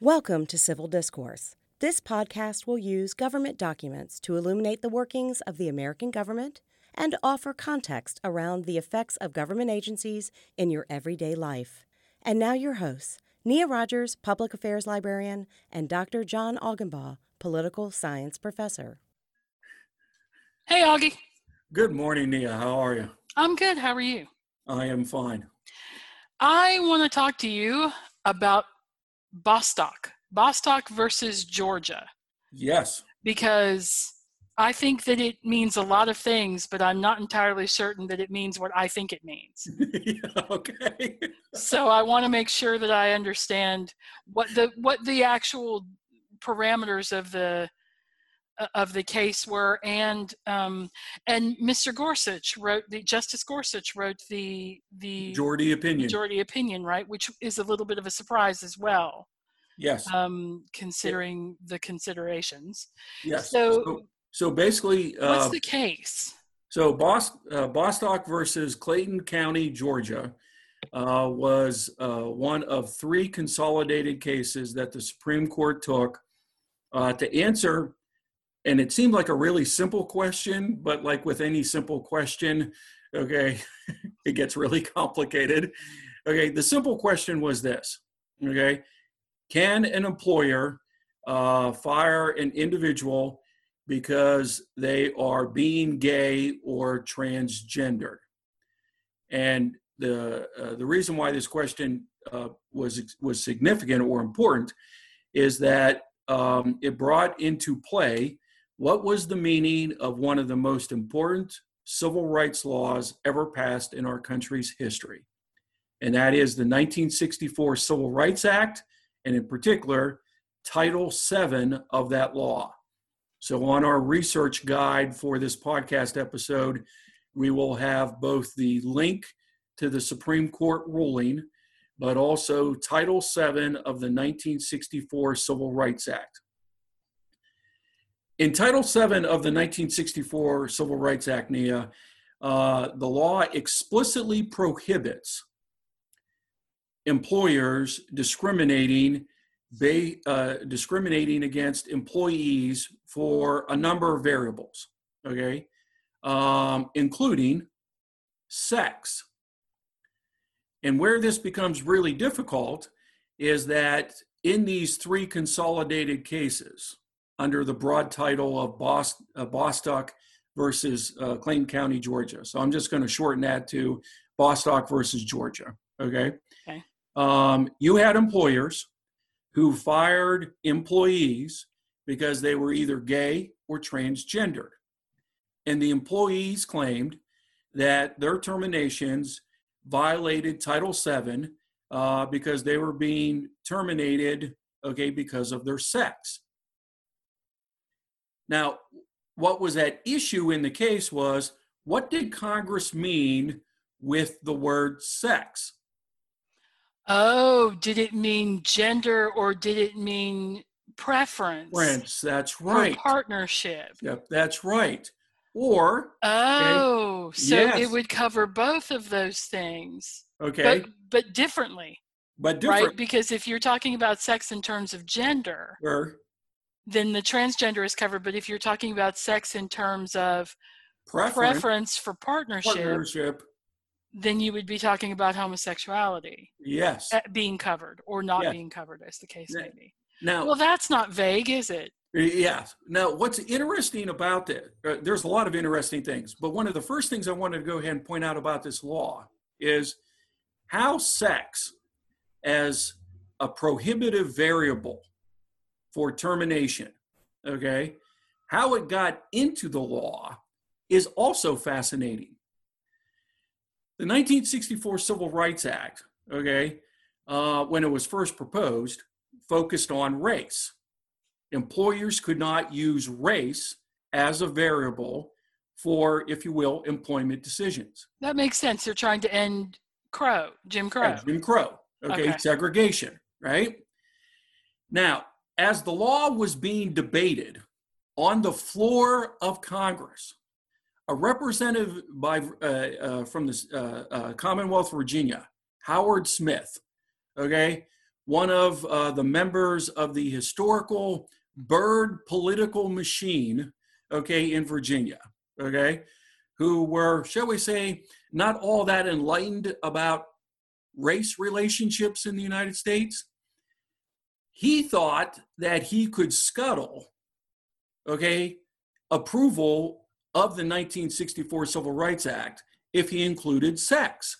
Welcome to Civil Discourse. This podcast will use government documents to illuminate the workings of the American government and offer context around the effects of government agencies in your everyday life. And now your hosts, Nia Rogers, Public Affairs Librarian, and Dr. John Augenbaugh, Political Science Professor. Hey, Augie. Good morning, Nia. How are you? I'm good. How are you? I am fine. I want to talk to you about Bostock versus Georgia. Yes. Because I think that it means a lot of things, but I'm not entirely certain that it means what I think it means. Okay. So I want to make sure that I understand what the actual parameters of the case were, and Mr. Gorsuch wrote Justice Gorsuch wrote the majority opinion, right, which is a little bit of a surprise as well. Yes. Considering the considerations. Yes. So basically, what's the case? So Bostock versus Clayton County, Georgia, was one of three consolidated cases that the Supreme Court took to answer. And it seemed like a really simple question, but like with any simple question, okay, it gets really complicated. Okay, the simple question was this, okay, can an employer fire an individual because they are being gay or transgendered? And the reason why this question was significant or important is that it brought into play what was the meaning of one of the most important civil rights laws ever passed in our country's history. And that is the 1964 Civil Rights Act, and in particular, Title VII of that law. So on our research guide for this podcast episode, we will have both the link to the Supreme Court ruling, but also Title VII of the 1964 Civil Rights Act. In Title VII of the 1964 Civil Rights Act, Nia, the law explicitly prohibits employers discriminating against employees for a number of variables, okay, including sex. And where this becomes really difficult is that in these three consolidated cases, under the broad title of Bostock versus Clayton County, Georgia. So I'm just going to shorten that to Bostock versus Georgia, okay? You had employers who fired employees because they were either gay or transgendered. And the employees claimed that their terminations violated Title VII because they were being terminated, okay, because of their sex. Now, what was at issue in the case was, what did Congress mean with the word sex? Oh, did it mean gender or did it mean preference? That's right. Or partnership. Yep, that's right. Or so yes. It would cover both of those things. Okay. But differently. Right? Because if you're talking about sex in terms of gender, sure, then the transgender is covered. But if you're talking about sex in terms of preference for partnership, then you would be talking about homosexuality. Yes. Being covered or not being covered, as the case may be. Now, well, that's not vague, is it? Yes. Now, what's interesting about it, there's a lot of interesting things, but one of the first things I wanted to go ahead and point out about this law is how sex as a prohibitive variable for termination, okay, how it got into the law is also fascinating. The 1964 Civil Rights Act, okay, when it was first proposed, focused on race. Employers could not use race as a variable for, if you will, employment decisions. That makes sense. They're trying to end Jim Crow. Yeah, Jim Crow, okay, segregation, right? Now, as the law was being debated on the floor of Congress, a representative from the Commonwealth of Virginia, Howard Smith, okay, one of the members of the historical Byrd political machine, okay, in Virginia, okay, who were, shall we say, not all that enlightened about race relationships in the United States. He thought that he could scuttle, okay, approval of the 1964 Civil Rights Act if he included sex.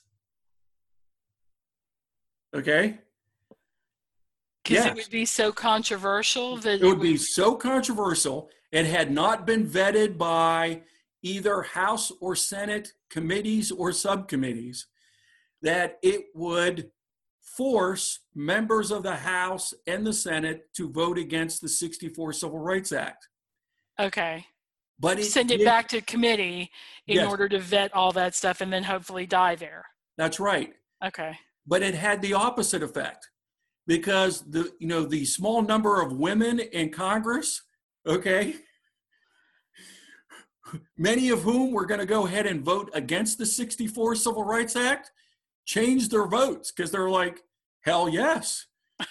Okay? Because Yes. it would be so controversial that It would be so controversial. It had not been vetted by either House or Senate committees or subcommittees that it would force members of the House and the Senate to vote against the 64 Civil Rights Act. Okay. But it Send it did- back to committee in Yes. order to vet all that stuff and then hopefully die there. That's right. Okay. But it had the opposite effect because the small number of women in Congress, okay, many of whom were going to go ahead and vote against the 64 Civil Rights Act, changed their votes because they're like, hell yes.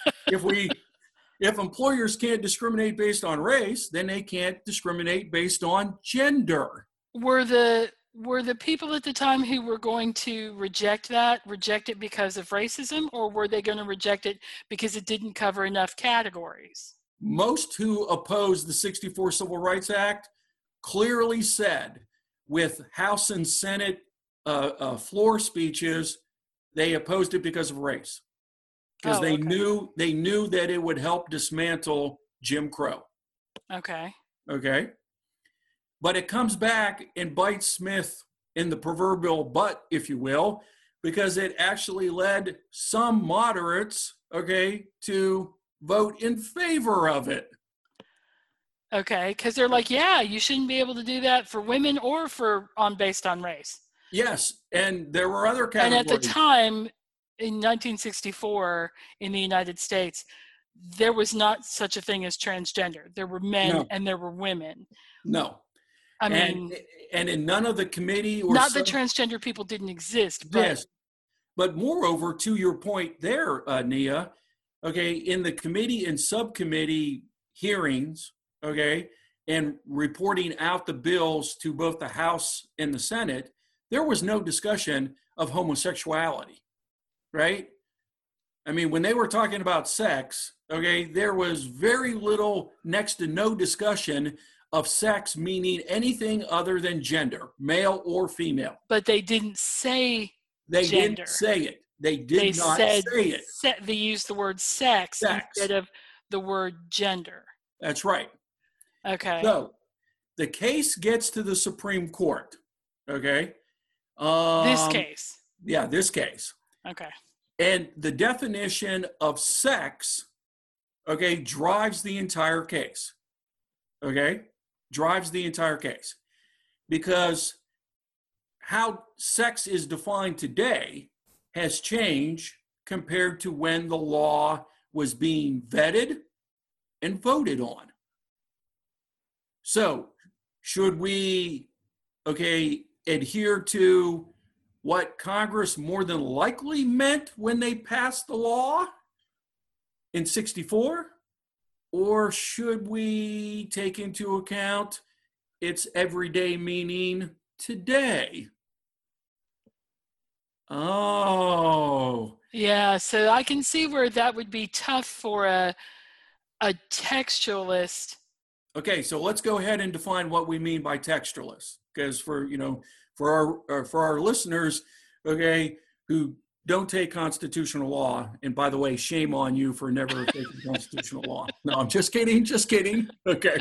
If employers can't discriminate based on race, then they can't discriminate based on gender. Were the people at the time who were going to reject it because of racism, or were they going to reject it because it didn't cover enough categories? Most who opposed the 64 Civil Rights Act clearly said with House and Senate floor speeches, they opposed it because of race. Because they knew that it would help dismantle Jim Crow. Okay. Okay. But it comes back and bites Smith in the proverbial butt, if you will, because it actually led some moderates, okay, to vote in favor of it. Okay, because they're like, yeah, you shouldn't be able to do that for women or based on race. Yes, and there were other categories. And at the time, in 1964, in the United States, there was not such a thing as transgender. There were men and there were women. No. I mean, and in none of the committee or not that transgender people didn't exist, but yes, but moreover, to your point there, Nia, okay, in the committee and subcommittee hearings, okay, and reporting out the bills to both the House and the Senate, there was no discussion of homosexuality, right? I mean, when they were talking about sex, okay, there was very little, next to no discussion of sex meaning anything other than gender, male or female. But they didn't say They gender. didn't say it. They did not say it. They used the word sex instead of the word gender. That's right. Okay. So the case gets to the Supreme Court, okay? This case. Yeah, this case. Okay. And the definition of sex, okay, drives the entire case, okay? Drives the entire case. Because how sex is defined today has changed compared to when the law was being vetted and voted on. So, should we, okay, adhere to what Congress more than likely meant when they passed the law in 64? Or should we take into account its everyday meaning today? Oh. Yeah, so I can see where that would be tough for a textualist. Okay, so let's go ahead and define what we mean by textualist, because for our listeners, okay, who don't take constitutional law, and by the way, shame on you for never taking constitutional law. No, I'm just kidding. Okay.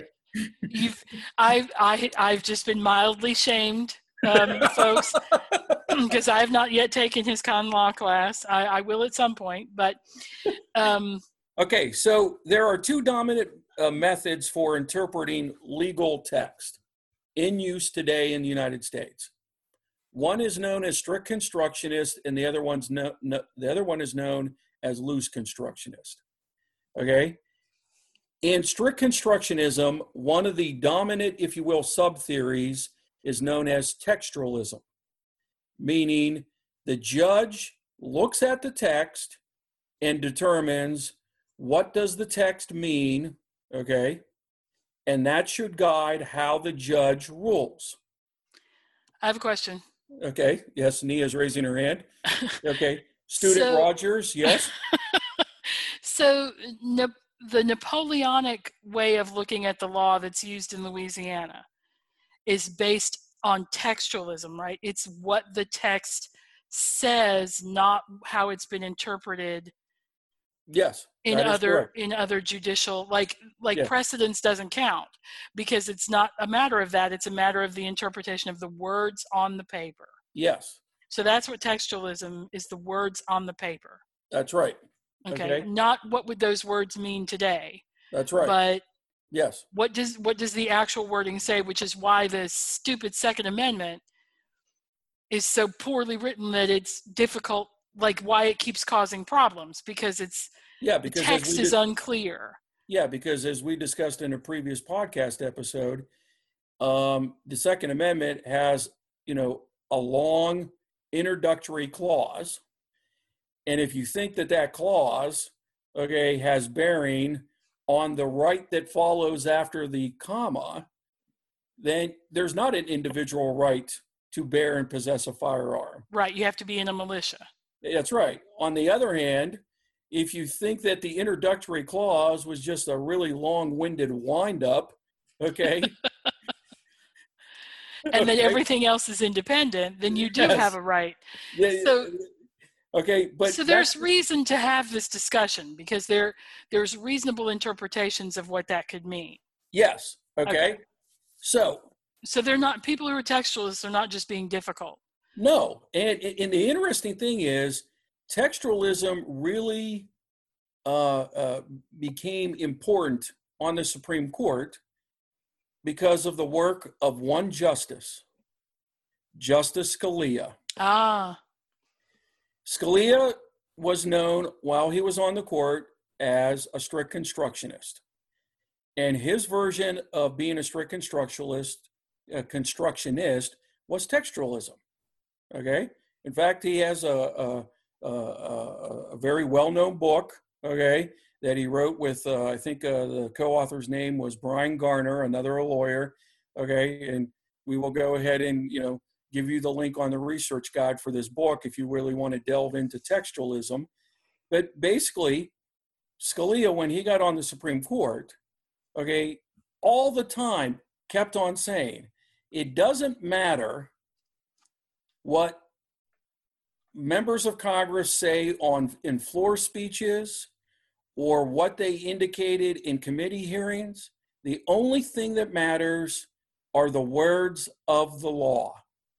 I've just been mildly shamed, folks, because I have not yet taken his con law class. I will at some point, but. Okay, so there are two dominant methods for interpreting legal text in use today in the United States. One is known as strict constructionist, and the other one is known as loose constructionist. Okay? In strict constructionism, one of the dominant, if you will, sub-theories is known as textualism, meaning the judge looks at the text and determines what does the text mean, okay? And that should guide how the judge rules. I have a question. Okay, yes, Nia's raising her hand. Okay, student So- Rogers, yes? So the Napoleonic way of looking at the law that's used in Louisiana is based on textualism, right? It's what the text says, not how it's been interpreted Yes, in that is correct. other judicial, like Yes. precedence doesn't count, because it's not a matter of that, it's a matter of the interpretation of the words on the paper. Yes, So that's what textualism is, the words on the paper. that's right. Okay. Not what would those words mean today, That's right. but Yes. what does the actual wording say, which is why the stupid Second Amendment is so poorly written that it's difficult, like why it keeps causing problems, because Yeah, the because text is unclear. Yeah, because as we discussed in a previous podcast episode, the Second Amendment has, a long introductory clause. And if you think that that clause, okay, has bearing on the right that follows after the comma, then there's not an individual right to bear and possess a firearm. Right, you have to be in a militia. That's right. On the other hand, if you think that the introductory clause was just a really long-winded wind-up, okay, and that everything else is independent, then you do have a right. So, but so there's reason to have this discussion, because there's reasonable interpretations of what that could mean. Yes. Okay. So they're not, people who are textualists are not just being difficult. No. And the interesting thing is textualism really became important on the Supreme Court because of the work of one justice, Justice Scalia. Scalia was known while he was on the court as a strict constructionist. And his version of being a strict constructionist was textualism. Okay. In fact, he has a very well-known book, okay, that he wrote with, I think the co-author's name was Brian Garner, another lawyer. Okay. And we will go ahead and, give you the link on the research guide for this book if you really want to delve into textualism. But basically, Scalia, when he got on the Supreme Court, okay, all the time kept on saying, it doesn't matter what members of Congress say in floor speeches or what they indicated in committee hearings. The only thing that matters are the words of the law.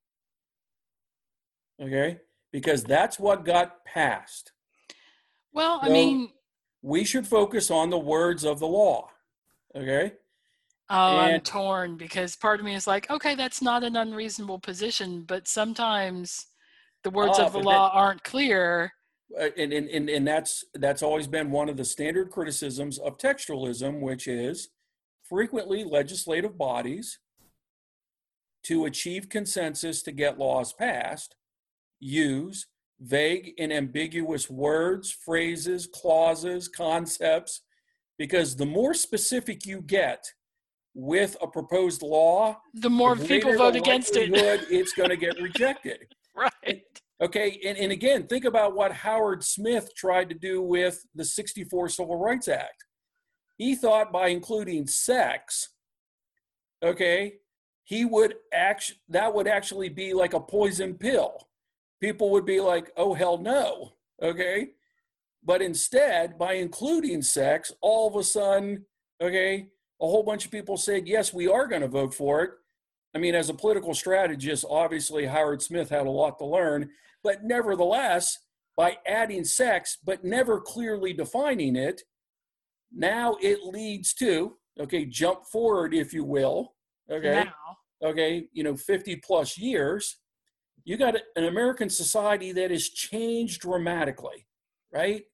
Okay? Because that's what got passed. Well, So I mean, we should focus on the words of the law. Okay? I'm torn, because part of me is like, okay, that's not an unreasonable position, but sometimes the words of the law aren't clear. And that's always been one of the standard criticisms of textualism, which is frequently legislative bodies, to achieve consensus to get laws passed, use vague and ambiguous words, phrases, clauses, concepts, because the more specific you get with a proposed law, the more people vote against it. It's going to get rejected. Right. Okay, and again, think about what Howard Smith tried to do with the '64 Civil Rights Act. He thought by including sex, okay, that would actually be like a poison pill. People would be like, oh, hell no, okay? But instead, by including sex, all of a sudden, okay, a whole bunch of people said, yes, we are going to vote for it. I mean, as a political strategist, obviously Howard Smith had a lot to learn, but nevertheless, by adding sex, but never clearly defining it, now it leads to, okay, jump forward, if you will, okay, now. okay, 50 plus years, you got an American society that has changed dramatically, right?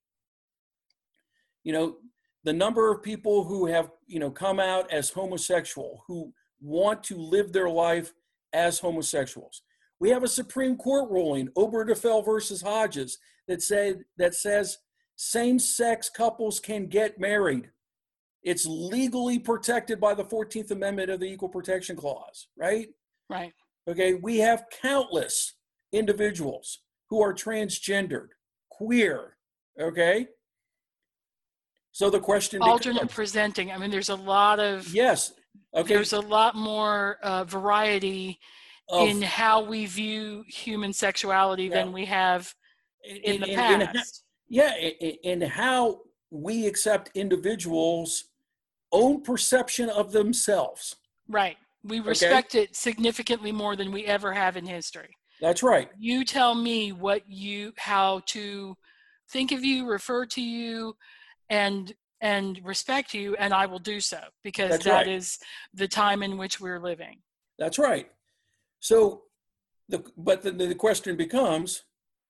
The number of people who have, come out as homosexual, who want to live their life as homosexuals. We have a Supreme Court ruling, Obergefell versus Hodges, that says same-sex couples can get married. It's legally protected by the 14th Amendment of the Equal Protection Clause, right? Right. Okay, we have countless individuals who are transgendered, queer, okay? So the question Alternate becomes, presenting. I mean, there's a lot of, yes, okay, there's a lot more variety in how we view human sexuality than we have in the past. and how we accept individuals' own perception of themselves. Right. We respect it significantly more than we ever have in history. That's right. You tell me how to think of you, refer to you, and respect you, and I will do so, because that is the time in which we're living. That's right. So, the question becomes,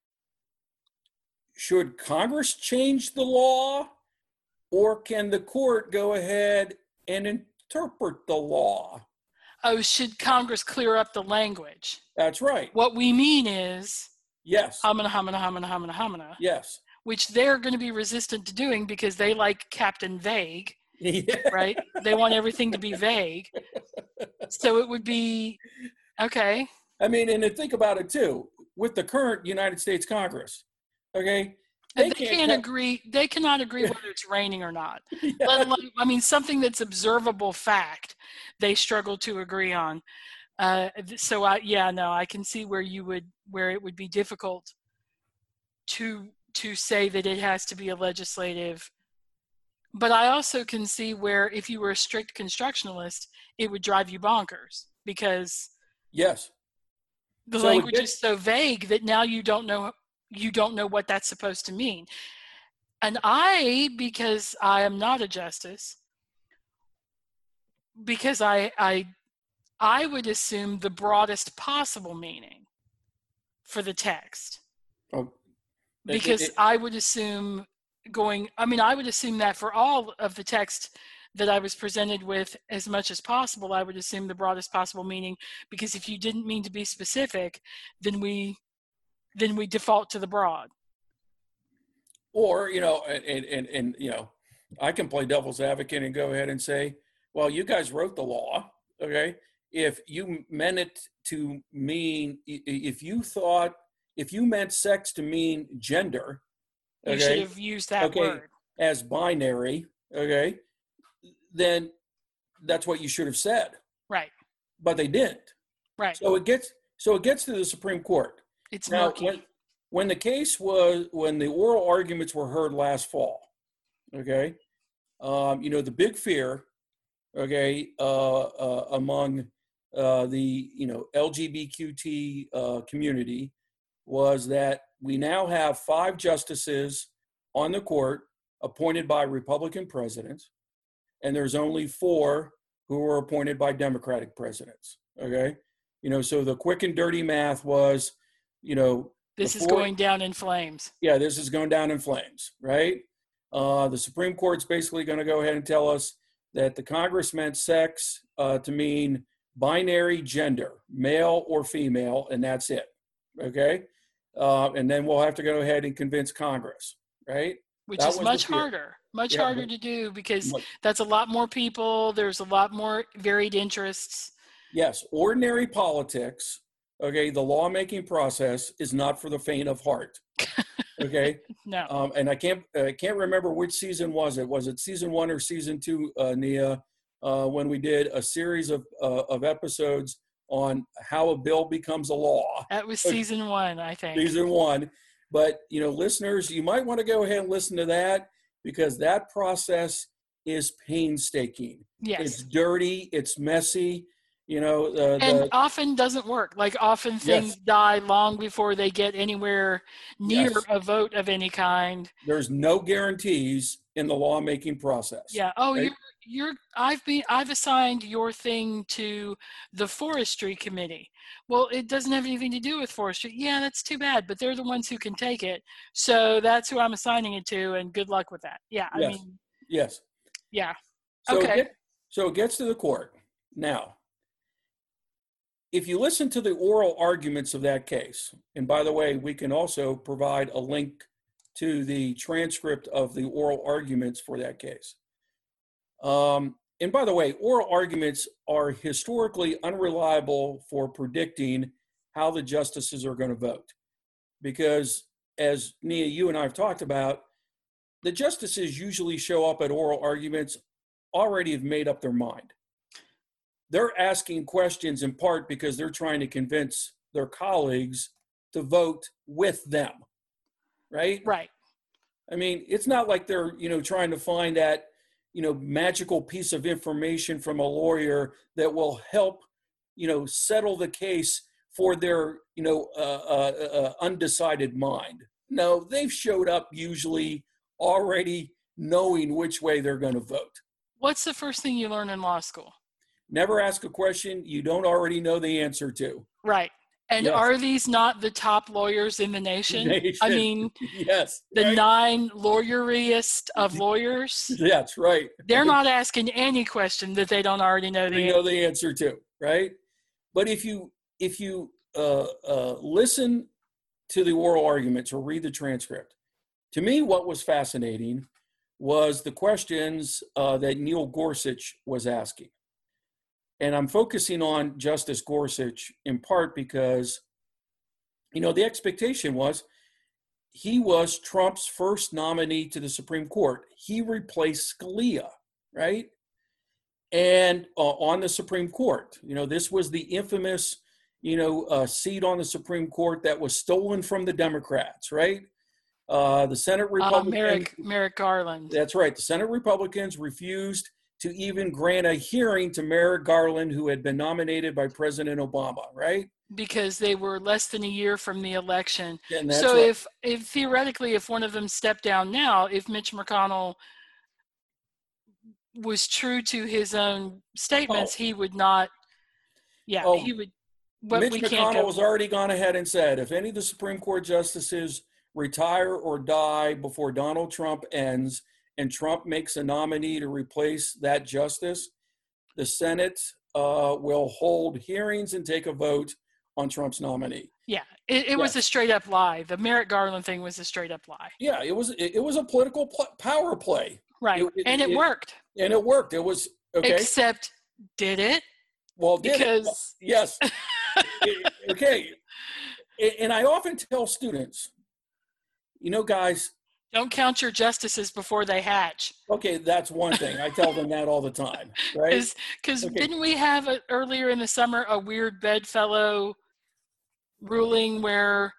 should Congress change the law, or can the court go ahead and interpret the law? Oh, should Congress clear up the language? That's right. What we mean is, yes, hamina, yes, which they're going to be resistant to doing because they like Captain Vague, right? They want everything to be vague. So it would be, okay. I mean, and to think about it too, with the current United States Congress, okay? They can't agree. They cannot agree whether it's raining or not. Let alone, I mean, something that's observable fact, they struggle to agree on. So I can see where it would be difficult to say that it has to be a legislative. But I also can see where if you were a strict constructionalist, it would drive you bonkers, because the language is so vague that now you don't know what that's supposed to mean. And because I am not a justice, because I would assume the broadest possible meaning for the text. Because I would assume that for all of the text that I was presented with, as much as possible, I would assume the broadest possible meaning, because if you didn't mean to be specific, then we default to the broad. Or, and I can play devil's advocate and go ahead and say, well, you guys wrote the law, okay? If you meant it to mean, if you meant sex to mean gender, okay, you should have used that word as binary, okay, then that's what you should have said. Right. But they didn't. Right. So it gets to the Supreme Court. It's now, murky. when the oral arguments were heard last fall, okay, the big fear, okay, among the LGBTQ community was that we now have 5 justices on the court appointed by Republican presidents, and there's only 4 who were appointed by Democratic presidents. Okay, so the quick and dirty math was, this is going down in flames. Yeah, this is going down in flames, right? The Supreme Court's basically going to go ahead and tell us that the Congress meant sex to mean binary gender, male or female, and that's it. Okay, and then we'll have to go ahead and convince Congress, right? Which is much harder to do, because that's a lot more people. There's a lot more varied interests. Yes, ordinary politics, okay, the lawmaking process is not for the faint of heart. Okay? No. And I can't remember which season was it. Was it season 1 or season 2, Nia, when we did a series of episodes on how a bill becomes a law? That was season 1, I think. Season 1. But, listeners, you might want to go ahead and listen to that, because that process is painstaking. Yes. It's dirty. It's messy. And often doesn't work. Like, often things die long before they get anywhere near a vote of any kind. There's no guarantees in the lawmaking process. Yeah. Oh, right? I've assigned your thing to the forestry committee. Well, it doesn't have anything to do with forestry. Yeah, that's too bad, but they're the ones who can take it. So that's who I'm assigning it to, and good luck with that. Yeah. Yes. Yeah. So okay. So it gets to the court. Now, if you listen to the oral arguments of that case, and by the way, we can also provide a link to the transcript of the oral arguments for that case. And by the way, oral arguments are historically unreliable for predicting how the justices are going to vote. Because as Nia, you and I have talked about, the justices usually show up at oral arguments already have made up their mind. They're asking questions in part because they're trying to convince their colleagues to vote with them, right? Right. I mean, it's not like they're, trying to find that, magical piece of information from a lawyer that will help, settle the case for their, undecided mind. No, they've showed up usually already knowing which way they're going to vote. What's the first thing you learn in law school? Never ask a question you don't already know the answer to. Right. And yes. Are these not the top lawyers in the nation? I mean, yes, the right? 9 lawyeriest of lawyers. That's right. They're not asking any question that they don't already know the answer to, right? But if you listen to the oral arguments or read the transcript, to me, what was fascinating was the questions that Neil Gorsuch was asking. And I'm focusing on Justice Gorsuch in part because, the expectation was he was Trump's first nominee to the Supreme Court. He replaced Scalia, right? And on the Supreme Court, this was the infamous, seat on the Supreme Court that was stolen from the Democrats, right? The Senate Republicans. Merrick Garland. That's right. The Senate Republicans refused to even grant a hearing to Merrick Garland, who had been nominated by President Obama, right? Because they were less than a year from the election. So right. if theoretically, if one of them stepped down now, if Mitch McConnell was true to his own statements, he would not, he would. Mitch McConnell has already gone ahead and said, if any of the Supreme Court justices retire or die before Donald Trump ends, and Trump makes a nominee to replace that justice, the Senate will hold hearings and take a vote on Trump's nominee. Yeah, it was a straight up lie. The Merrick Garland thing was a straight up lie. Yeah, it was a political power play. Right, and it worked. And it worked. It was okay. Except, did it? Well, because yes. Okay. And I often tell students, guys, don't count your justices before they hatch. Okay, that's one thing. I tell them that all the time, right? Because didn't we have earlier in the summer a weird bedfellow ruling where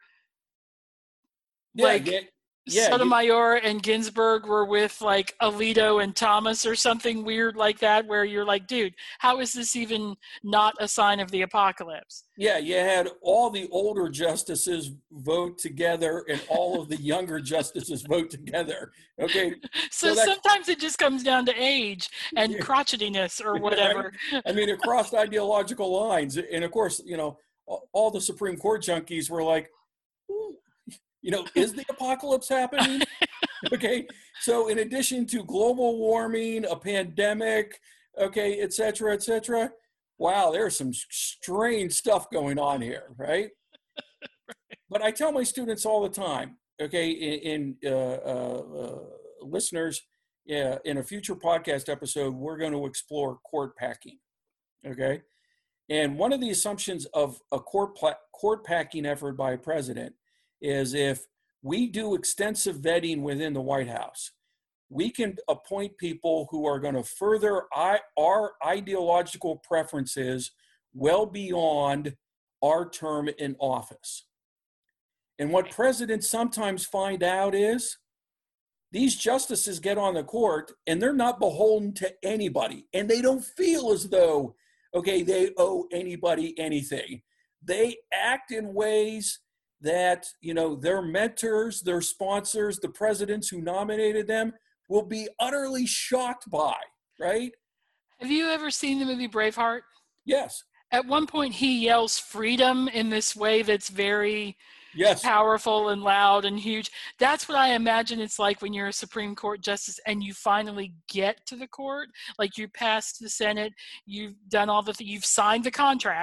Sotomayor and Ginsburg were with Alito and Thomas or something weird like that, where you're like, dude, how is this even not a sign of the apocalypse? Yeah, you had all the older justices vote together and all of the younger justices vote together. Okay. So sometimes it just comes down to age and crotchetiness or whatever. Right? I mean, it crossed ideological lines. And of course, all the Supreme Court junkies were like, is the apocalypse happening? Okay. So in addition to global warming, a pandemic, okay, et cetera, wow, there's some strange stuff going on here, right? But I tell my students all the time, okay, in listeners, in a future podcast episode, we're going to explore court packing, okay? And one of the assumptions of a court packing effort by a president is if we do extensive vetting within the White House, we can appoint people who are going to further our ideological preferences well beyond our term in office. And what presidents sometimes find out is these justices get on the court and they're not beholden to anybody. And they don't feel as though, they owe anybody anything. They act in ways that, their mentors, their sponsors, the presidents who nominated them will be utterly shocked by, right? Have you ever seen the movie Braveheart? Yes. At one point, he yells freedom in this way that's very powerful and loud and huge. That's what I imagine it's like when you're a Supreme Court justice and you finally get to the court. Like you passed the Senate, you've done all you've signed the contract,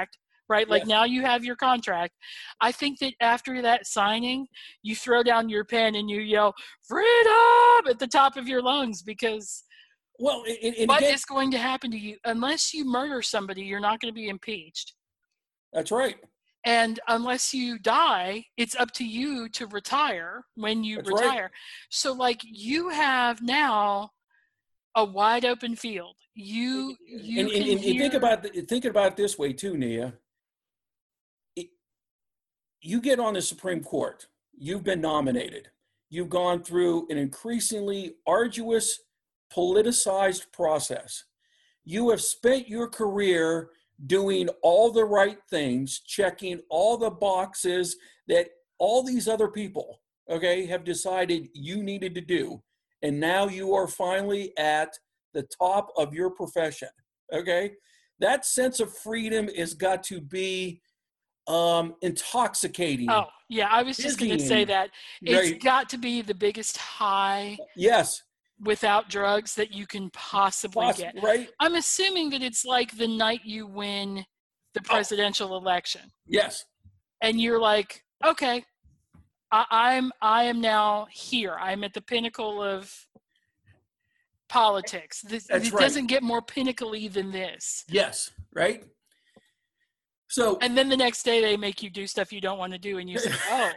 right? Like Yes. now you have your contract. I think that after that signing, you throw down your pen and you yell, freedom, at the top of your lungs, because Well, and what again, is going to happen to you? Unless you murder somebody, you're not going to be impeached. that's right. And unless you die, it's up to you to retire when you That's right. retire. So like you have now a wide open field. You And can hear. think about it this way too, Nia. You get on the Supreme Court. You've been nominated. You've gone through an increasingly arduous, politicized process. You have spent your career doing all the right things, checking all the boxes that all these other people, okay, have decided you needed to do. And now you are finally at the top of your profession, okay? That sense of freedom has got to be intoxicating. Oh, yeah, I was just going to say Dizzying, that. It's right? got to be the biggest high Yes, without drugs that you can possibly get. right? I'm assuming that it's like the night you win the presidential election. Yes, And you're like, okay, I am now here. I'm at the pinnacle of politics. That's it right. doesn't get more pinnacle-y than this. Yes, right? So, And then the next day they make you do stuff you don't want to do, and you say, oh,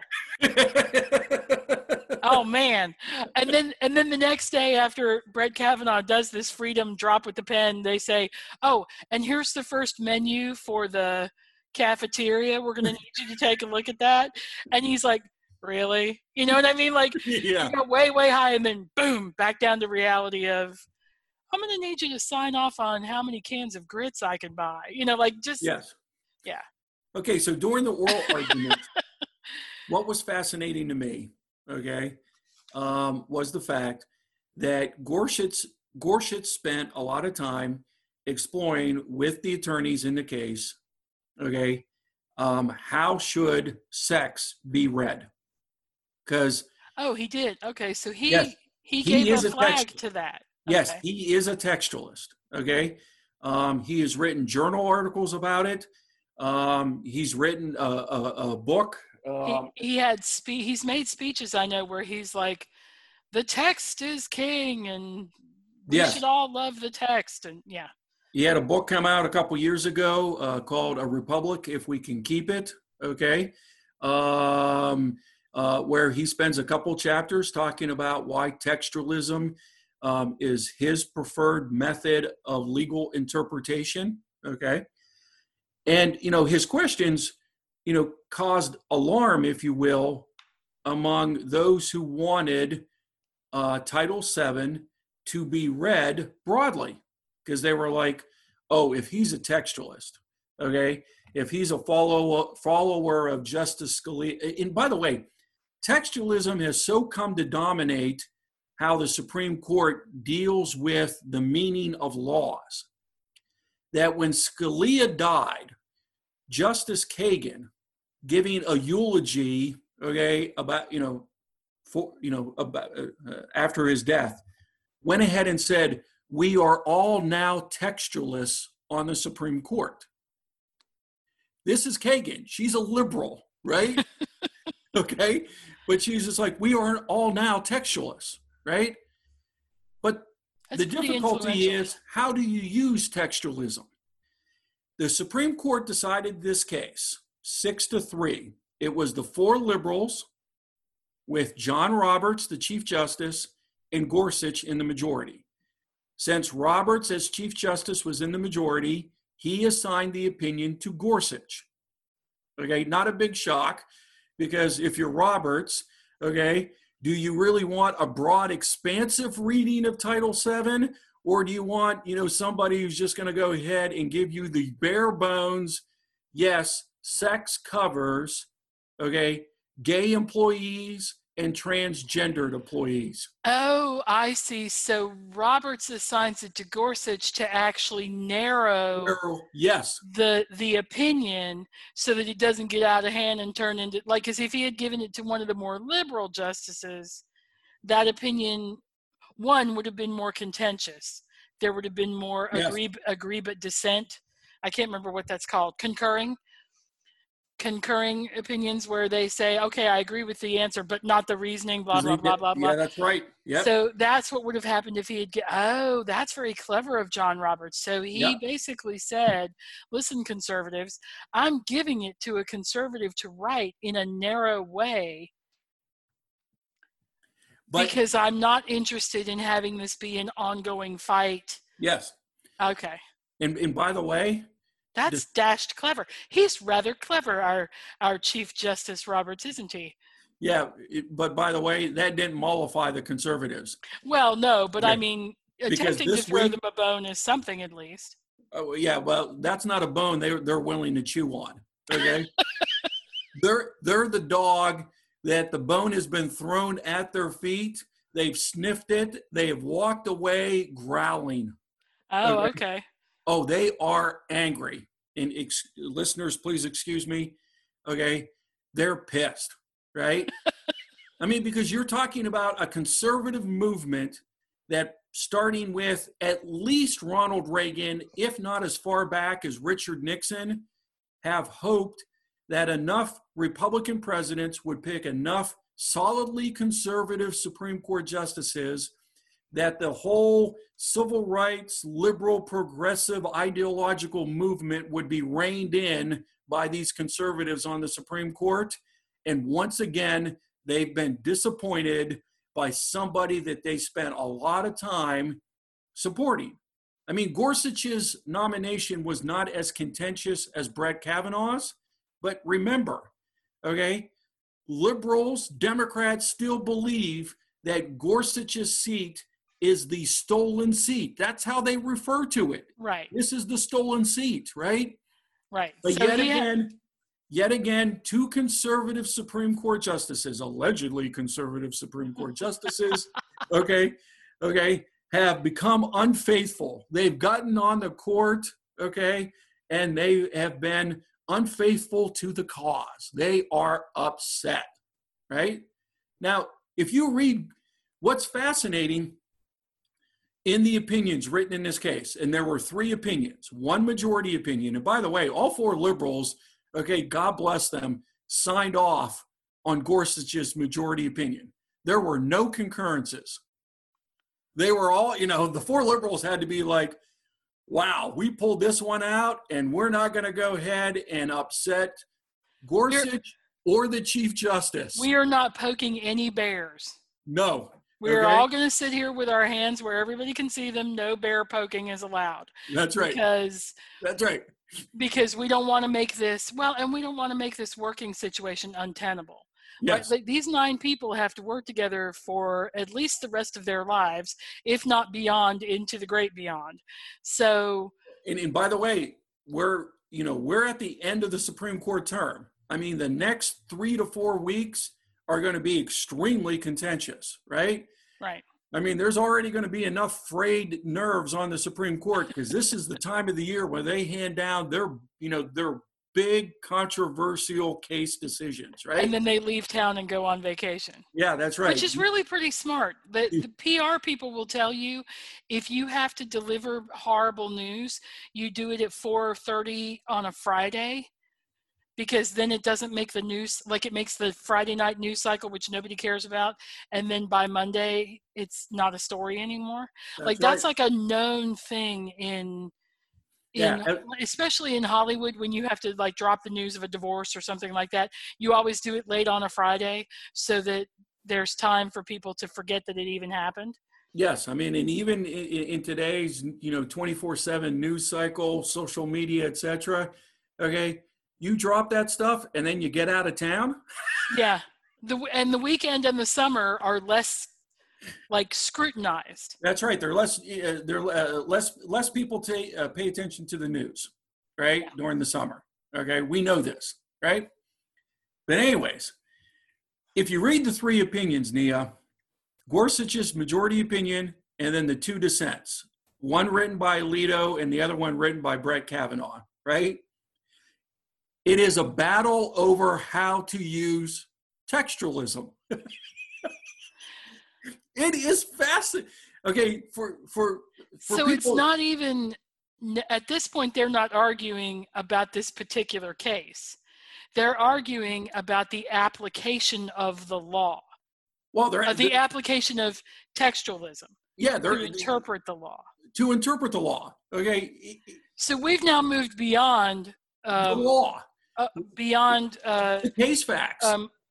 oh man. And then the next day after Brett Kavanaugh does this freedom drop with the pen, they say, oh, and here's the first menu for the cafeteria. We're going to need you to take a look at that. And he's like, really? You know what I mean? Like, yeah, you go way, way high, and then boom, back down to reality of, I'm going to need you to sign off on how many cans of grits I can buy. You know, like just, yes. yeah. Okay, so during the oral argument, what was fascinating to me, okay, was the fact that Gorsuch spent a lot of time exploring with the attorneys in the case, okay, how should sex be read? Because Oh, he did. Okay, so he yes, gave is a flag textualist. to that. Yes, Okay. he is a textualist. Okay, he has written journal articles about it. He's written a book. He's made speeches, I know, where he's like, the text is king, and we Yes. should all love the text, and yeah. He had a book come out a couple years ago called "A Republic If We Can Keep It." Okay, where he spends a couple chapters talking about why textualism is his preferred method of legal interpretation. Okay, and his questions, caused alarm, if you will, among those who wanted Title VII to be read broadly. Because they were like, oh, if he's a textualist, okay, if he's a follower of Justice Scalia, and by the way, textualism has so come to dominate how the Supreme Court deals with the meaning of laws that when Scalia died, Justice Kagan, giving a eulogy, okay, about after his death, went ahead and said, we are all now textualists on the Supreme Court. This is Kagan. She's a liberal, right? Okay. But she's just like, we are all now textualists, right? But That's the difficulty is, how do you use textualism? The Supreme Court decided this case 6-3. It was the 4 liberals with John Roberts, the Chief Justice, and Gorsuch in the majority. Since Roberts, as Chief Justice, was in the majority, he assigned the opinion to Gorsuch. Okay, not a big shock, because if you're Roberts, okay, do you really want a broad, expansive reading of Title VII, or do you want, somebody who's just going to go ahead and give you the bare bones, yes, sex covers, okay, gay employees and transgendered employees? Oh, I see. So Roberts assigns it to Gorsuch to actually narrow yes, the opinion so that it doesn't get out of hand and turn into, like, because if he had given it to one of the more liberal justices, that opinion, one, would have been more contentious. There would have been more yes. agree but dissent. I can't remember what that's called. Concurring. concurring opinions where they say, okay, I agree with the answer, but not the reasoning, blah, blah, blah, blah, blah. Yeah, that's right. Yep. So that's what would have happened if he had, oh, that's very clever of John Roberts. So he basically said, listen, conservatives, I'm giving it to a conservative to write in a narrow way because I'm not interested in having this be an ongoing fight. Yes. Okay. And by the way, that's dashed clever. He's rather clever, our Chief Justice Roberts, isn't he? Yeah, but by the way, that didn't mollify the conservatives. Well, no, but I mean, Because attempting to throw them a bone is something at least. Oh yeah, well, that's not a bone they're willing to chew on. Okay, they're the dog that the bone has been thrown at their feet. They've sniffed it. They have walked away growling. Oh, okay. Oh, they are angry. And listeners, please excuse me. Okay, they're pissed, right? I mean, because you're talking about a conservative movement that starting with at least Ronald Reagan, if not as far back as Richard Nixon, have hoped that enough Republican presidents would pick enough solidly conservative Supreme Court justices that the whole civil rights, liberal, progressive, ideological movement would be reined in by these conservatives on the Supreme Court. And once again, they've been disappointed by somebody that they spent a lot of time supporting. I mean, Gorsuch's nomination was not as contentious as Brett Kavanaugh's, but remember, okay, liberals, Democrats still believe that Gorsuch's seat is the stolen seat. That's how they refer to it. Right. This is the stolen seat, right? Right. But so yet again, two conservative Supreme Court justices, allegedly conservative Supreme Court justices, okay, have become unfaithful. They've gotten on the court, okay, and they have been unfaithful to the cause. They are upset, right? Now, if you read what's fascinating in the opinions written in this case, and there were 3 opinions, one majority opinion, and by the way, all 4 liberals, okay, God bless them, signed off on Gorsuch's majority opinion. There were no concurrences. They were all, the 4 liberals had to be like, wow, we pulled this one out and we're not going to go ahead and upset Gorsuch or the Chief Justice. We are not poking any bears. No. We're all going to sit here with our hands where everybody can see them. No bear poking is allowed. That's right. That's right. Because we don't want to make this, and we don't want to make this working situation untenable. Yes. Right? These 9 people have to work together for at least the rest of their lives, if not beyond, into the great beyond. So, and by the way, we're at the end of the Supreme Court term. I mean, the next 3 to 4 weeks are going to be extremely contentious, right? Right. I mean, there's already going to be enough frayed nerves on the Supreme Court because this is the time of the year where they hand down their big controversial case decisions, right? And then they leave town and go on vacation. Yeah, that's right. Which is really pretty smart. The PR people will tell you if you have to deliver horrible news, you do it at 4:30 on a Friday, because then it doesn't make the news, like it makes the Friday night news cycle, which nobody cares about. And then by Monday, it's not a story anymore. That's like a known thing especially in Hollywood, when you have to drop the news of a divorce or something like that. You always do it late on a Friday so that there's time for people to forget that it even happened. Yes. I mean, and even in today's, 24/7 news cycle, social media, et cetera, okay, you drop that stuff and then you get out of town. Yeah. The weekend and the summer are less scrutinized. That's right. They're less people pay attention to the news, right? Yeah. During the summer. Okay. We know this, right? But anyways, if you read the 3 opinions, Nia, Gorsuch's majority opinion, and then the 2 dissents, one written by Alito and the other one written by Brett Kavanaugh, right? It is a battle over how to use textualism. It is fascinating. Okay, for so people, it's not even at this point. They're not arguing about this particular case. They're arguing about the application of the law, Well, the application of textualism. Yeah, to interpret the law. To interpret the law. Okay. So we've now moved beyond the law, beyond the case facts.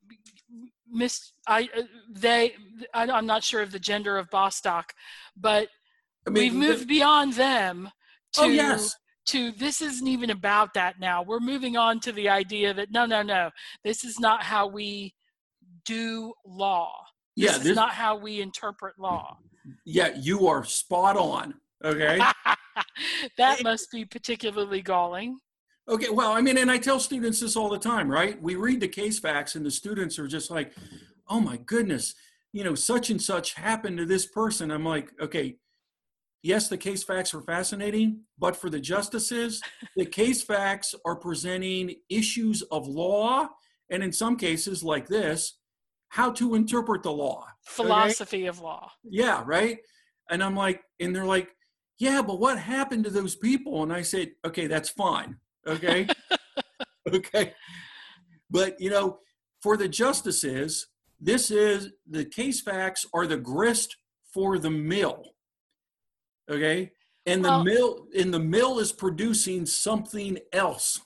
I'm not sure of the gender of Bostock, but I mean, we've moved beyond them to, yes. to this isn't even about that now. We're moving on to the idea that no, this is not how we do law. This is not how we interpret law. Yeah, you are spot on. Okay. That must be particularly galling. Okay, well, I mean, and I tell students this all the time, right? We read the case facts and the students are just like, oh my goodness, such and such happened to this person. I'm like, okay, yes, the case facts are fascinating, but for the justices, the case facts are presenting issues of law, and in some cases like this, how to interpret the law. Philosophy of law. Yeah, right? And I'm like, and they're like, yeah, but what happened to those people? And I said, okay, that's fine. Okay. Okay. But, for the justices, the case facts are the grist for the mill. Okay. And the mill is producing something else.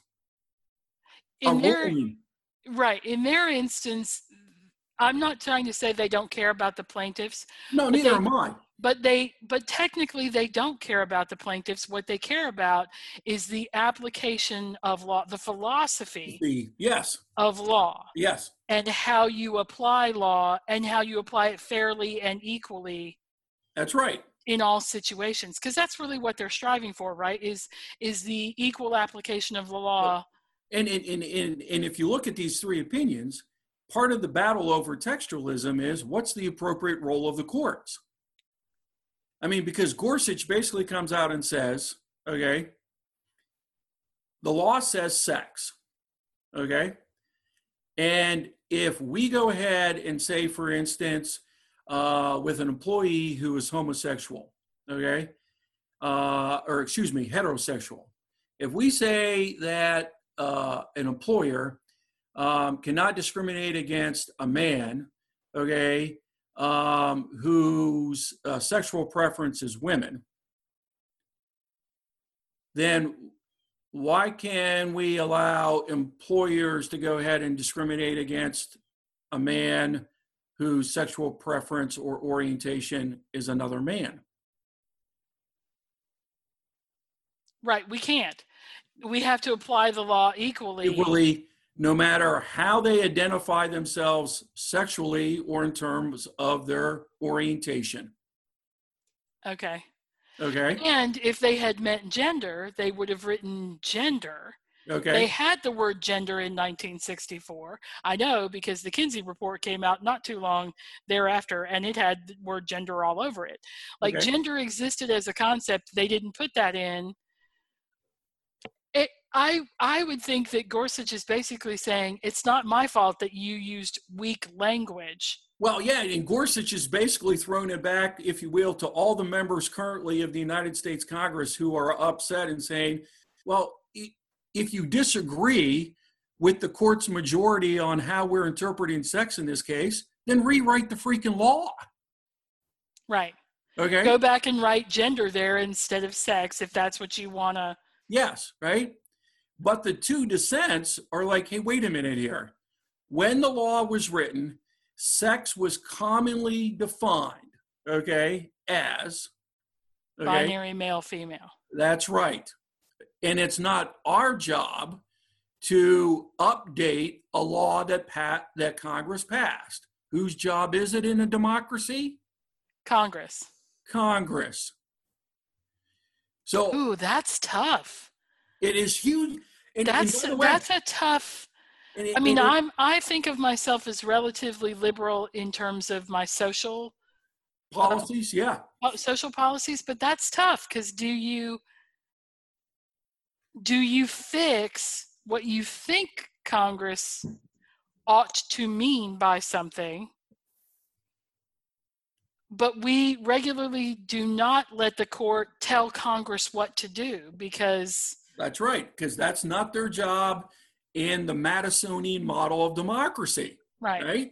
Right. In their instance, I'm not trying to say they don't care about the plaintiffs. No, neither am I. But technically they don't care about the plaintiffs. What they care about is the application of law, the philosophy of law. Yes. And how you apply law and how you apply it fairly and equally. That's right. In all situations. Because that's really what they're striving for, right? Is the equal application of the law. And if you look at these three opinions, part of the battle over textualism is what's the appropriate role of the courts? I mean, because Gorsuch basically comes out and says, okay, the law says sex, okay? And if we go ahead and say, for instance, with an employee who is homosexual, okay, heterosexual, if we say that an employer cannot discriminate against a man, okay, whose sexual preference is women, then why can we allow employers to go ahead and discriminate against a man whose sexual preference or orientation is another man? Right, we can't. We have to apply the law equally. No matter how they identify themselves sexually or in terms of their orientation. Okay. Okay. And if they had meant gender, they would have written gender. Okay. They had the word gender in 1964. I know because the Kinsey report came out not too long thereafter, and it had the word gender all over it. Like gender existed as a concept. They didn't put that in. I would think that Gorsuch is basically saying it's not my fault that you used weak language. Well, yeah, and Gorsuch is basically throwing it back, if you will, to all the members currently of the United States Congress who are upset and saying, well, if you disagree with the court's majority on how we're interpreting sex in this case, then rewrite the freaking law. Right. Okay. Go back and write gender there instead of sex if that's what you want to. Yes, right? But the two dissents are like, hey, wait a minute here. When the law was written, sex was commonly defined, okay, as binary male, female. That's right. And it's not our job to update a law that Congress passed. Whose job is it in a democracy? Congress. So, ooh, that's tough. It is huge. And that's a tough. I think of myself as relatively liberal in terms of my social policies. Social policies, but that's tough because do you fix what you think Congress ought to mean by something? But we regularly do not let the court tell Congress what to do because. That's right, because that's not their job. in the Madisonian model of democracy. Right.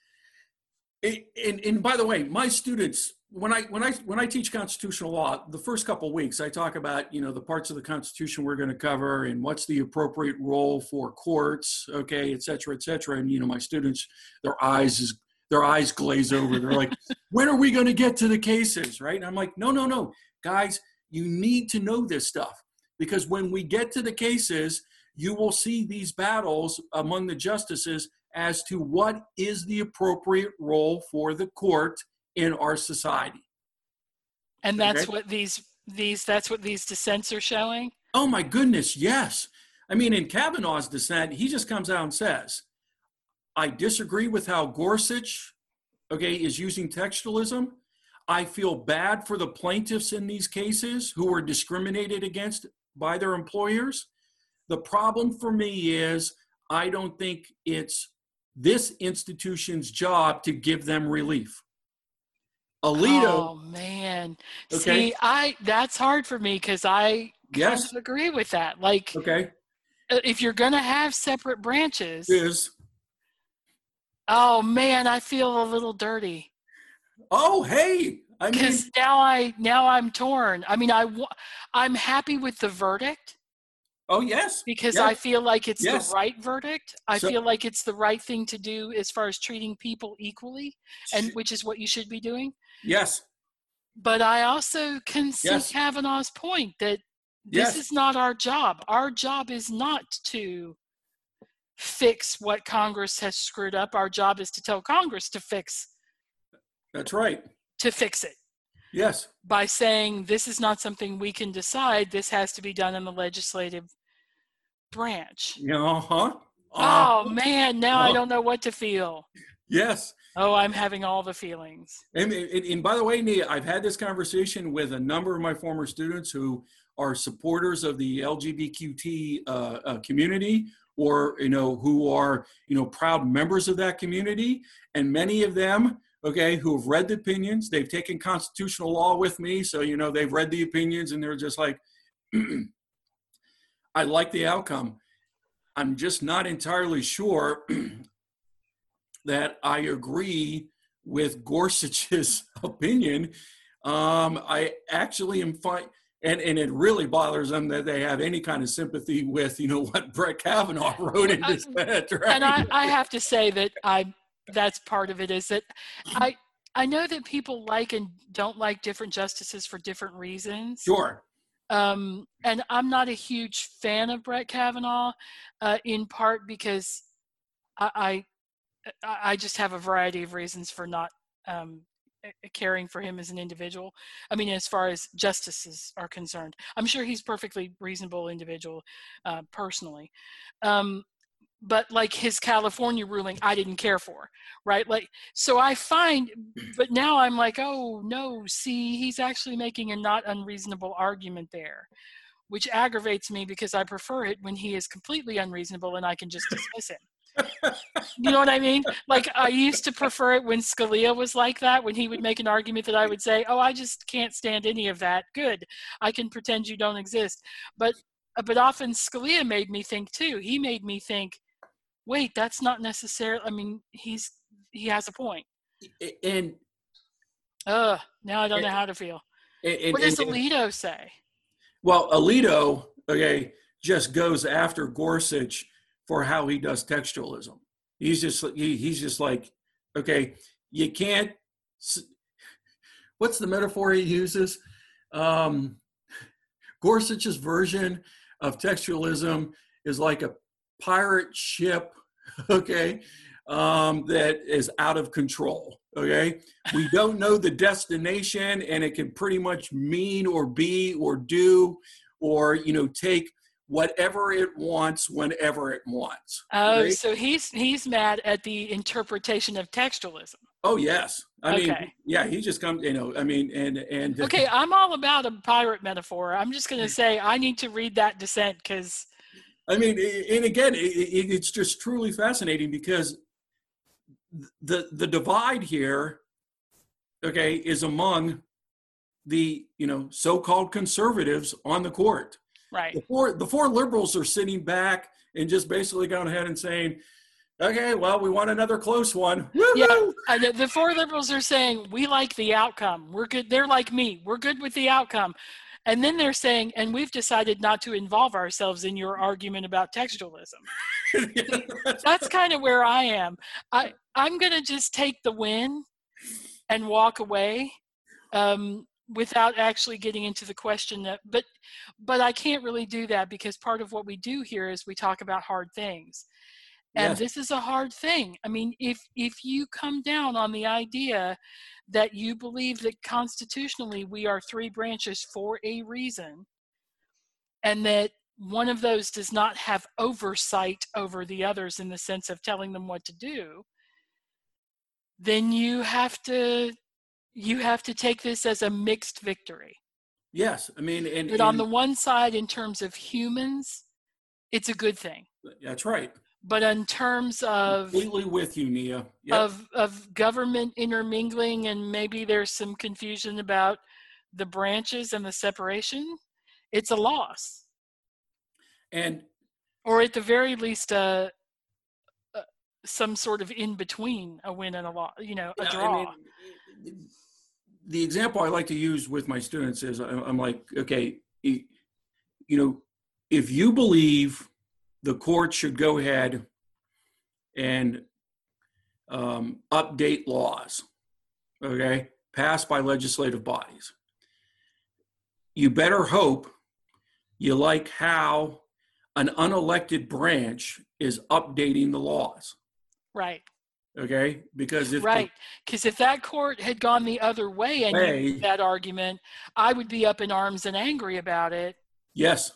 And by the way, my students, when I teach constitutional law, the first couple of weeks I talk about, the parts of the Constitution we're going to cover and what's the appropriate role for courts, okay, et cetera, et cetera. And my students, their eyes glaze over. They're like, when are we going to get to the cases, right? And I'm like, no, guys, you need to know this stuff, because when we get to the cases, you will see these battles among the justices as to what is the appropriate role for the court in our society. And that's what these dissents are showing? Oh my goodness, yes. I mean, in Kavanaugh's dissent, he just comes out and says, I disagree with how Gorsuch, is using textualism. I feel bad for the plaintiffs in these cases who are discriminated against by their employers. The problem for me is I don't think it's this institution's job to give them relief. Alito. Oh man. See, that's hard for me because I kind of agree with that. Like, if you're going to have separate branches. Oh man, I feel a little dirty. Oh, hey. Because now I'm torn. I mean, I'm happy with the verdict. Oh, yes. Because I feel like it's the right verdict. I feel like it's the right thing to do as far as treating people equally, and which is what you should be doing. Yes. But I also can see Kavanaugh's point that this is not our job. Our job is not to fix what Congress has screwed up. Our job is to tell Congress to fix. That's right. To fix it. Yes. By saying this is not something we can decide. This has to be done in the legislative branch. Oh man, now I don't know what to feel. Yes. Oh, I'm having all the feelings. And by the way, Nia, I've had this conversation with a number of my former students who are supporters of the LGBTQ community, or who are proud members of that community, and many of them who have read the opinions. They've taken constitutional law with me, so they've read the opinions and they're just like, I like the outcome. I'm just not entirely sure that I agree with Gorsuch's opinion. I actually am fine. And it really bothers them that they have any kind of sympathy with, what Brett Kavanaugh wrote in his bed. Right? And I have to say that that's part of it, is that I know that people like and don't like different justices for different reasons. Sure. And I'm not a huge fan of Brett Kavanaugh, in part because I just have a variety of reasons for not caring for him as an individual. I mean, as far as justices are concerned, I'm sure he's a perfectly reasonable individual personally. But like his California ruling, I didn't care for, right? Like, so I find, but now I'm like, oh no, see, he's actually making a not unreasonable argument there, which aggravates me because I prefer it when he is completely unreasonable and I can just dismiss him. You know what I mean? Like, I used to prefer it when Scalia was like that, when he would make an argument that I would say, oh, I just can't stand any of that. Good. I can pretend you don't exist. But often Scalia made me think too. He made me think, wait, that's not necessarily, I mean, he has a point. And now I don't know how to feel. What does Alito say? Well, Alito, just goes after Gorsuch for how he does textualism. He's just like, you can't, what's the metaphor he uses? Gorsuch's version of textualism is like a pirate ship, that is out of control, We don't know the destination, and it can pretty much mean or be or do or, take whatever it wants whenever it wants. Oh, so he's mad at the interpretation of textualism. Oh, yes. I mean, he just comes, and okay, I'm all about a pirate metaphor. I'm just going to say I need to read that dissent because I mean, and again, it's just truly fascinating because the divide here, is among the, so-called conservatives on the court. Right. The four liberals are sitting back and just basically going ahead and saying, okay, well, we want another close one. Yeah, the four liberals are saying, we like the outcome. We're good. They're like me. We're good with the outcome. And then they're saying, and we've decided not to involve ourselves in your argument about textualism. That's kind of where I am. I'm going to just take the win and walk away without actually getting into the question that, but I can't really do that, because part of what we do here is we talk about hard things. And Yes. this is a hard thing. I mean, if you come down on the idea that you believe that constitutionally we are three branches for a reason, and that one of those does not have oversight over the others in the sense of telling them what to do, then you have to take this as a mixed victory. Yes. I mean, But on the one side, in terms of humans, it's a good thing. That's right. But in terms of Completely with you, Nia. Yep. of government intermingling, and maybe there's some confusion about the branches and the separation, it's a loss. And or at the very least, some sort of in between a win and a loss, a draw. I mean, the example I like to use with my students is I'm like, okay, if you believe the court should go ahead and update laws, okay, passed by legislative bodies, you better hope you like how an unelected branch is updating the laws. Right. Okay, because if that court had gone the other way and used that argument, I would be up in arms and angry about it. Yes.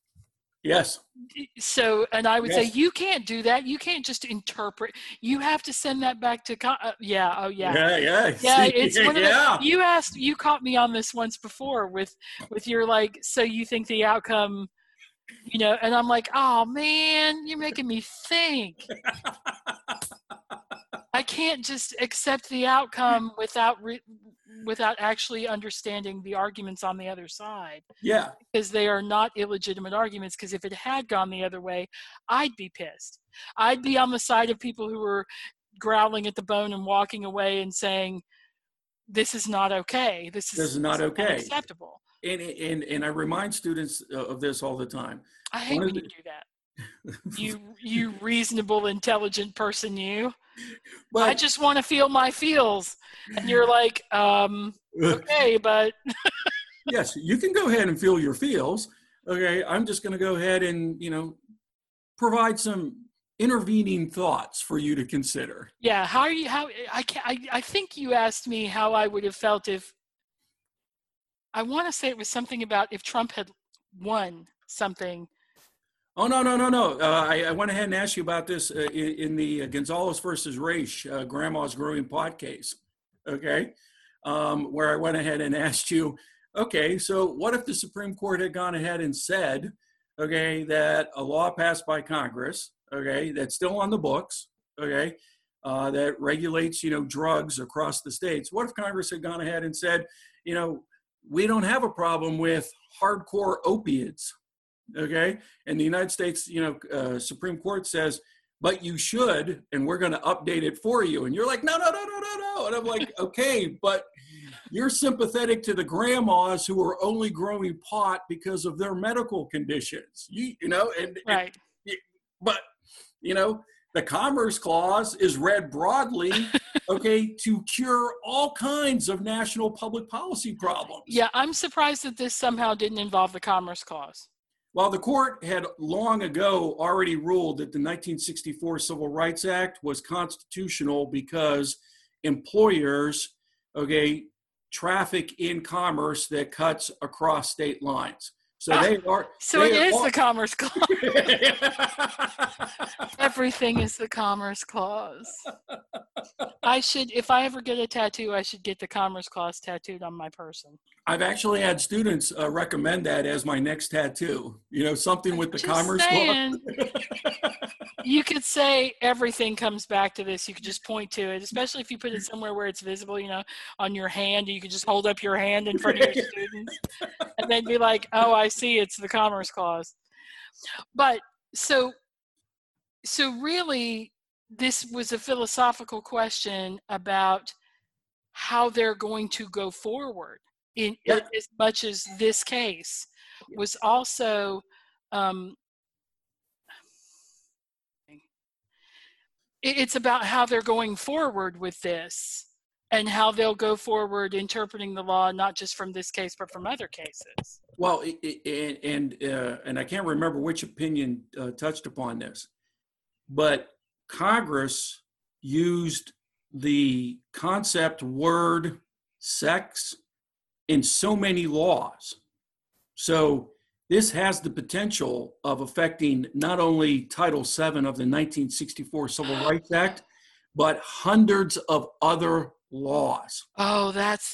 So, and I would say, you can't do that. You can't just interpret. You have to send that back to. Yeah. It's one of you caught me on this once before with your so you think the outcome, and I'm like, oh man, you're making me think. I can't just accept the outcome without actually understanding the arguments on the other side. Yeah. Because they are not illegitimate arguments, because if it had gone the other way, I'd be pissed. I'd be on the side of people who were growling at the bone and walking away and saying, this is not okay. This is not okay. Unacceptable. And I remind students of this all the time. I hate when you do that. You reasonable, intelligent person, you. But I just want to feel my feels. And you're like, okay, but. Yes, you can go ahead and feel your feels. Okay, I'm just going to go ahead and, provide some intervening thoughts for you to consider. Yeah, I think you asked me how I would have felt if, I want to say it was something about if Trump had won something. Oh, no. I went ahead and asked you about this in the Gonzalez versus Raich, Grandma's Growing Pot case, okay, where I went ahead and asked you, okay, so what if the Supreme Court had gone ahead and said, okay, that a law passed by Congress, okay, that's still on the books, okay, that regulates, drugs across the states. What if Congress had gone ahead and said, we don't have a problem with hardcore opiates, okay? And the United States, Supreme Court says, but you should, and we're going to update it for you. And you're like, no. And I'm like, okay, but you're sympathetic to the grandmas who are only growing pot because of their medical conditions, right. But, the Commerce Clause is read broadly, okay, to cure all kinds of national public policy problems. Yeah, I'm surprised that this somehow didn't involve the Commerce Clause. Well, the court had long ago already ruled that the 1964 Civil Rights Act was constitutional because employers, okay, traffic in commerce that cuts across state lines. So it is the Commerce Clause. Everything is the Commerce Clause. If I ever get a tattoo, I should get the Commerce Clause tattooed on my person. I've actually had students recommend that as my next tattoo. Something with the Commerce Clause. You could say everything comes back to this. You could just point to it, especially if you put it somewhere where it's visible, on your hand. You could just hold up your hand in front of your students and they'd be like, oh, I see, it's the Commerce Clause. But so So really, this was a philosophical question about how they're going to go forward in Yeah. as much as this case was also it's about how they're going forward with this and how they'll go forward interpreting the law, not just from this case, but from other cases. Well, and I can't remember which opinion touched upon this, but Congress used the concept word sex in so many laws. So this has the potential of affecting not only Title VII of the 1964 Civil Rights Act, but hundreds of other laws. Oh, that's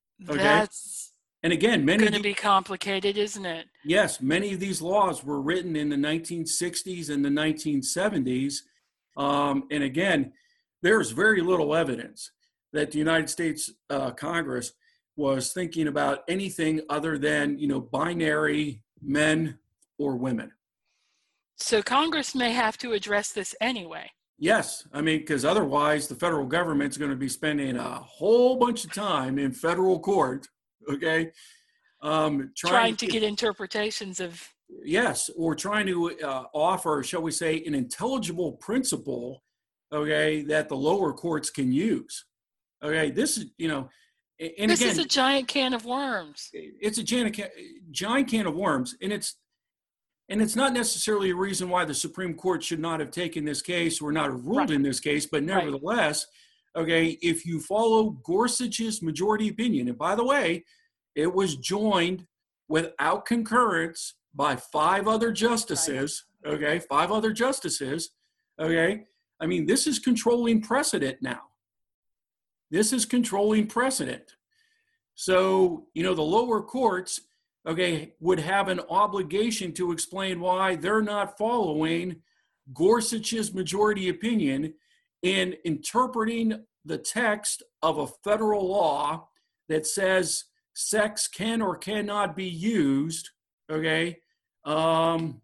And again, many going to be complicated, isn't it? Yes, many of these laws were written in the 1960s and the 1970s. And again, there's very little evidence that the United States Congress was thinking about anything other than, binary men or women. So Congress may have to address this anyway. Yes, I mean, because otherwise the federal government's going to be spending a whole bunch of time in federal court, okay, trying to get interpretations of. Yes, or trying to offer, shall we say, an intelligible principle, okay, that the lower courts can use. Okay, this is, and this again, is a giant can of worms. It's a giant can of worms, and it's not necessarily a reason why the Supreme Court should not have taken this case or not have ruled in this case, but nevertheless, okay, if you follow Gorsuch's majority opinion, and by the way, it was joined without concurrence by 5 other justices, okay, 5 other justices, okay. I mean, this is controlling precedent now. This is controlling precedent. So, the lower courts, okay, would have an obligation to explain why they're not following Gorsuch's majority opinion in interpreting the text of a federal law that says sex can or cannot be used, okay, to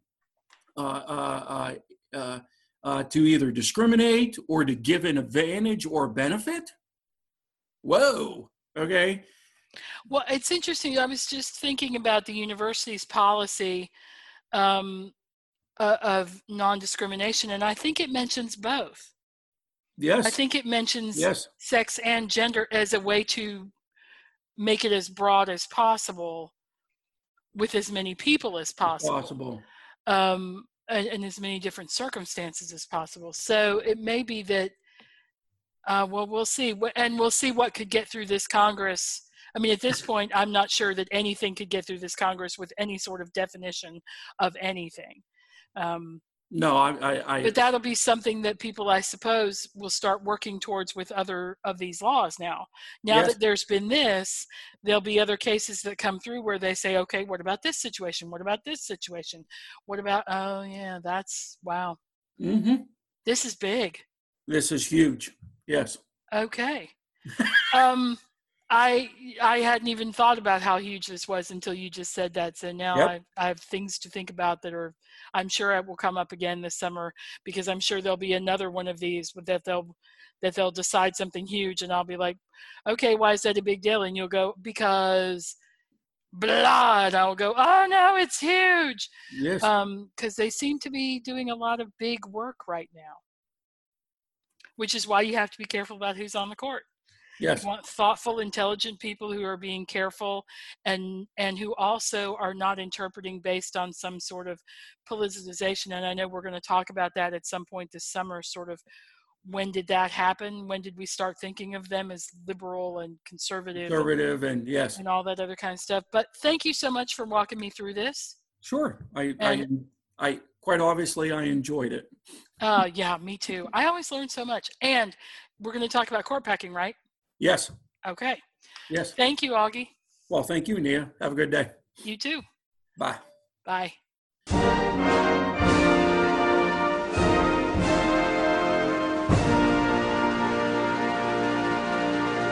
either discriminate or to give an advantage or benefit. Whoa, okay. Well, it's interesting. I was just thinking about the university's policy of non-discrimination, and I think it mentions both. Yes. I think it mentions sex and gender as a way to make it as broad as possible with as many people as possible. And as many different circumstances as possible. So it may be that, well, we'll see. And we'll see what could get through this Congress. I mean, at this point, I'm not sure that anything could get through this Congress with any sort of definition of anything. No, but that'll be something that people, I suppose, will start working towards with other of these laws now. Now that there's been this, there'll be other cases that come through where they say, okay, what about this situation? What about this situation? What about, oh yeah, that's, wow. Mm-hmm. This is big. This is huge. Yes. Okay. I hadn't even thought about how huge this was until you just said that. So now I have things to think about that I'm sure it will come up again this summer, because I'm sure there'll be another one of these that they'll decide something huge, and I'll be like, okay, why is that a big deal? And you'll go, because blah, and I'll go, oh no, it's huge. Yes. Because they seem to be doing a lot of big work right now, which is why you have to be careful about who's on the court. Yes. You want thoughtful, intelligent people who are being careful and who also are not interpreting based on some sort of politicization. And I know we're going to talk about that at some point this summer, sort of when did that happen? When did we start thinking of them as liberal and conservative and yes, and all that other kind of stuff? But thank you so much for walking me through this. Sure. I quite obviously I enjoyed it. Yeah, me too. I always learn so much. And we're going to talk about court packing, right? Yes. Okay. Yes. Thank you, Augie. Well, thank you, Nia. Have a good day. You too. Bye. Bye.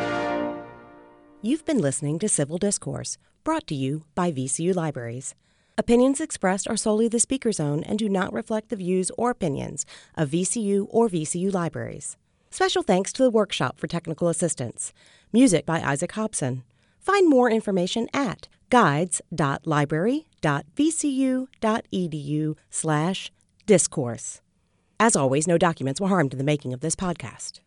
You've been listening to Civil Discourse, brought to you by VCU Libraries. Opinions expressed are solely the speaker's own and do not reflect the views or opinions of VCU or VCU Libraries. Special thanks to the Workshop for Technical Assistance. Music by Isaac Hobson. Find more information at guides.library.vcu.edu/discourse. As always, no documents were harmed in the making of this podcast.